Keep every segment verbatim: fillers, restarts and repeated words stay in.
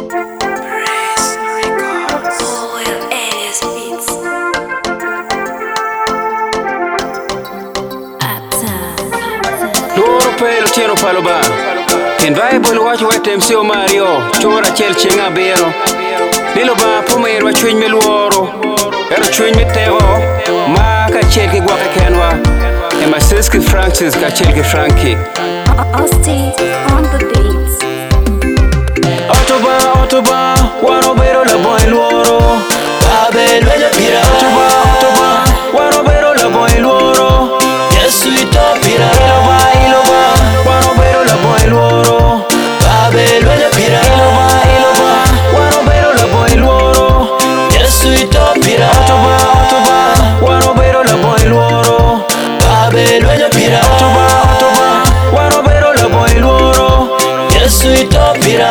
Pelo tieno palo ba Ken Bible wacho wetem sio Mario Chora chel chenga bero Nilo ba pomer wa chwiny meluoro Ero chwiny mitego Ma ka chel ki gwaka kenwa Ema Siski Francis ka chel ki Frankie Austin on the beats. Otoba, Otoba, wano bero la boy luoro Babel wenya pira Otoba, Otoba, wano bero la boy luoro Yesu ito pira Iloba, Iloba, wano bero la boy luoro Babel wenya pira Iloba, Iloba, wano bero la boy luoro Yesu ito pira Otoba, Otoba, wano bero la boy luoro Babel wenya pira Otoba, Otoba, wano bero la boy luoro Yesu ito pira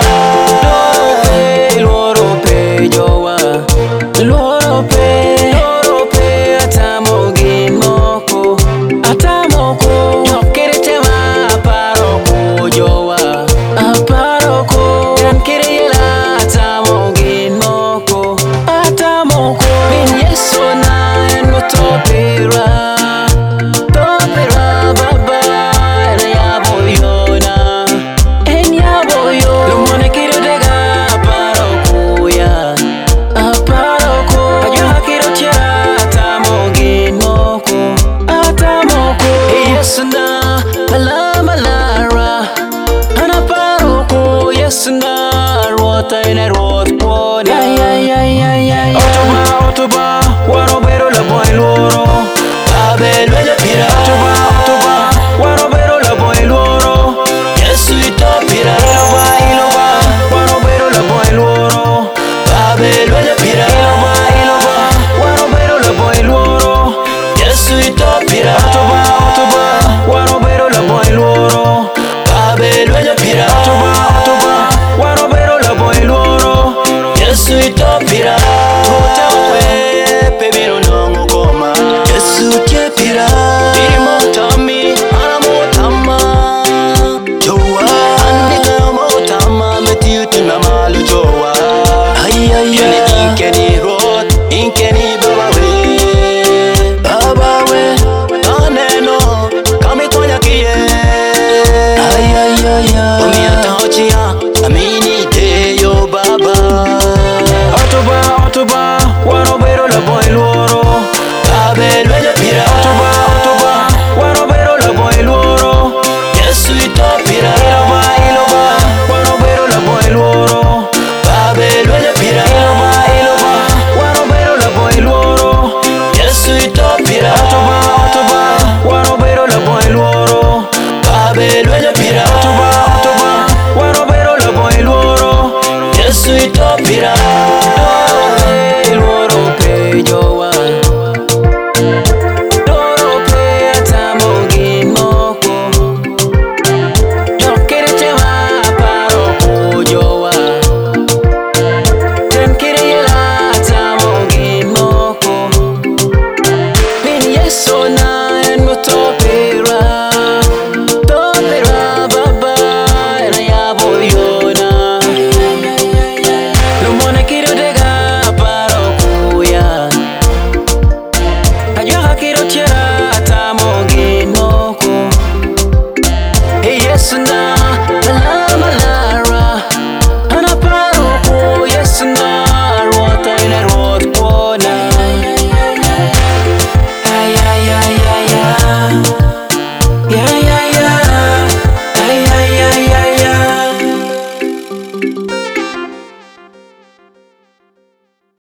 Hey, luoro pe jowa Luoro pe, luoro pe atamo gimoko Atamoko, nyokere tema aparoko jowa Aparoko, yankere yela atamo gimoko Atamoko, bin yeso na eno topera Topera baba, ena yaboyona En yaboyo, lumone kiro dega aparoko ya Aparoko, ayuha kiro tira atamo gimoko Atamoko, yesu na alama lara Anaparoko, yesu na rota ina rot kwone Ya ya ya ya ya ya Otoba, Otoba, wano bero la boy luoro Babel wenya pira Otoba, Otoba, wano bero la boy luoro Yesu ito pira Iloba, Iloba, wano bero la boy luoro Babel wenya pira Iloba, Iloba, wano bero la boy luoro Yesu ito pira Otoba, Otoba, wano bero la boy luoro Babel wenya pira Otoba, Otoba, wano bero la boy luoro Yesu ito pira Otawe, Pebiro nongo goma Yesu tie pira Irimo tami, Amo tama Joa Andika mo tama Metiutu na malu joa Ay ay Yeni ay inkeni rot Inkeni baba we Baba we Aneno Kami tonya kie Ay ay ay ay Omi atauchia Amini deyo baba Otoba, Otoba, wano bero la boy luoro Babel wenya pira Otoba, Otoba, wano bero la boy luoro Yesu ito pira Iloba, Iloba, wano bero la boy luoro Babel wenya pira Iloba, Iloba, wano bero la boy luoro Yesu ito pira Otoba, Otoba, wano bero la boy luoro Babel wenya pira Otoba, Otoba, wano bero la boy luoro Yesu ito pira